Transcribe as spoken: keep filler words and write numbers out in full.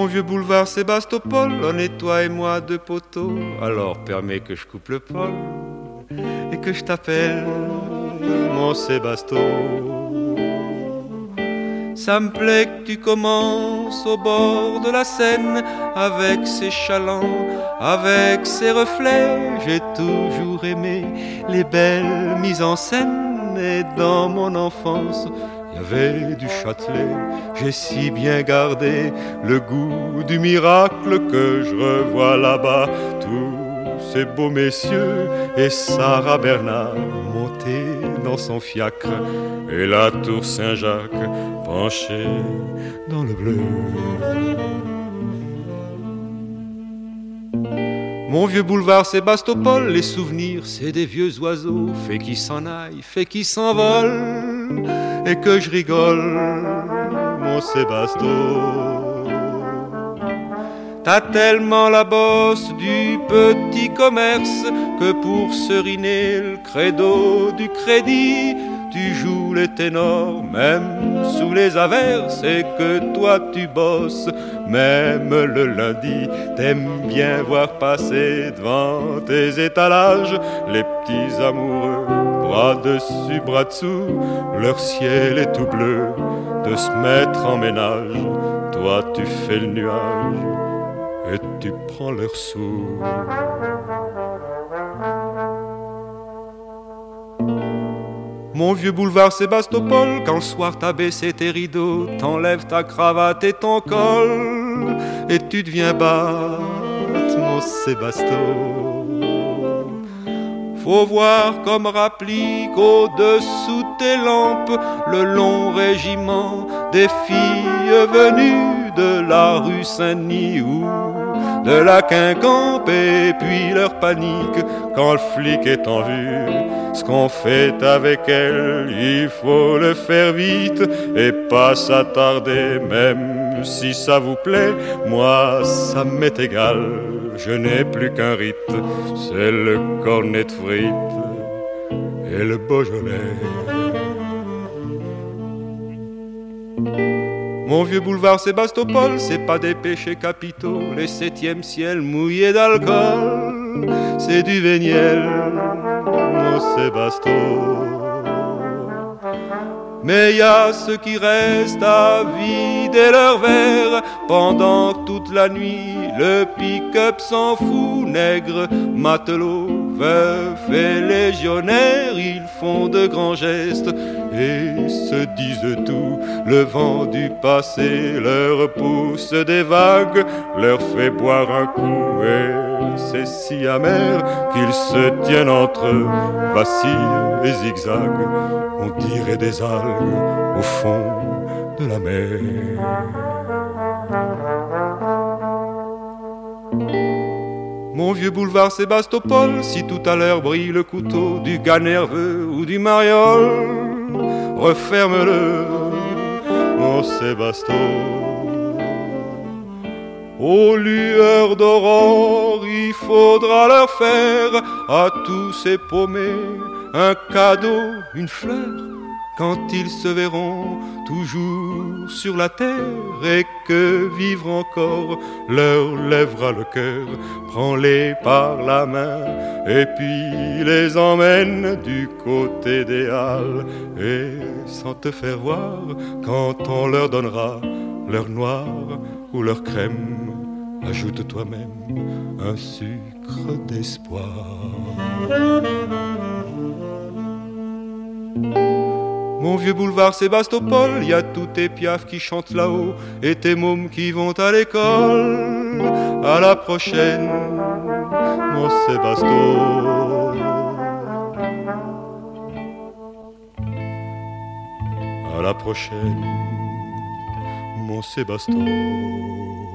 vieux boulevard Sébastopol, on est toi et moi deux poteaux. Alors permets que je coupe le pôle et que je t'appelle mon Sébasto. Ça me plaît que tu commences au bord de la Seine, avec ses chalands, avec ses reflets. J'ai toujours aimé les belles mises en scène, et dans mon enfance il y avait du Châtelet. J'ai si bien gardé le goût du miracle que je revois là-bas tous ces beaux messieurs et Sarah Bernard montée dans son fiacre, et la tour Saint-Jacques penchée dans le bleu. Mon vieux boulevard Sébastopol, les souvenirs c'est des vieux oiseaux, fait qu'ils s'en aillent, fait qu'ils s'envolent, et que je rigole, mon Sébasto. T'as tellement la bosse du petit commerce que pour seriner le credo du crédit, tu joues les ténors même sous les averses, et que toi tu bosses même le lundi. T'aimes bien voir passer devant tes étalages les petits amoureux, bras dessus, bras dessous, leur ciel est tout bleu de se mettre en ménage. Toi tu fais le nuage et tu prends leurs sous. Mon vieux boulevard Sébastopol, quand le soir t'as baissé tes rideaux, t'enlèves ta cravate et ton col, et tu deviens batte, mon Sébasto. Faut voir comme rapplique au-dessous tes lampes le long régiment des filles venues de la rue Saint-Denis ou de la Quincampe, et puis leur panique quand le flic est en vue. Ce qu'on fait avec elle, il faut le faire vite et pas s'attarder, même si ça vous plaît. Moi, ça m'est égal, je n'ai plus qu'un rite, c'est le cornet de frites et le Beaujolais. Mon vieux boulevard Sébastopol, c'est pas des péchés capitaux, les septièmes ciels mouillés d'alcool, c'est du Véniel, mon Sébasto. Mais y a ceux qui restent à vider leur verre pendant toute la nuit, le pick-up s'en fout, nègres, matelots, veufs et légionnaires, ils font de grands gestes et se disent tout. Le vent du passé leur pousse des vagues, leur fait boire un coup, et c'est si amer qu'ils se tiennent entre eux, vacillent et zigzaguent, on dirait des algues au fond de la mer. Mon vieux boulevard Sébastopol, si tout à l'heure brille le couteau du gars nerveux ou du mariole, referme-le, mon Sébasto. Aux lueurs d'aurore, il faudra leur faire à tous ces paumés un cadeau, une fleur, quand ils se verront toujours sur la terre, et que vivre encore leur lèvera le cœur. Prends-les par la main et puis les emmène du côté des Halles, et sans te faire voir, quand on leur donnera leur noir ou leur crème, ajoute toi-même un sucre d'espoir. Mon vieux boulevard Sébastopol, y a tous tes piafs qui chantent là-haut et tes mômes qui vont à l'école. À la prochaine, mon Sébasto. À la prochaine, mon Sébasto.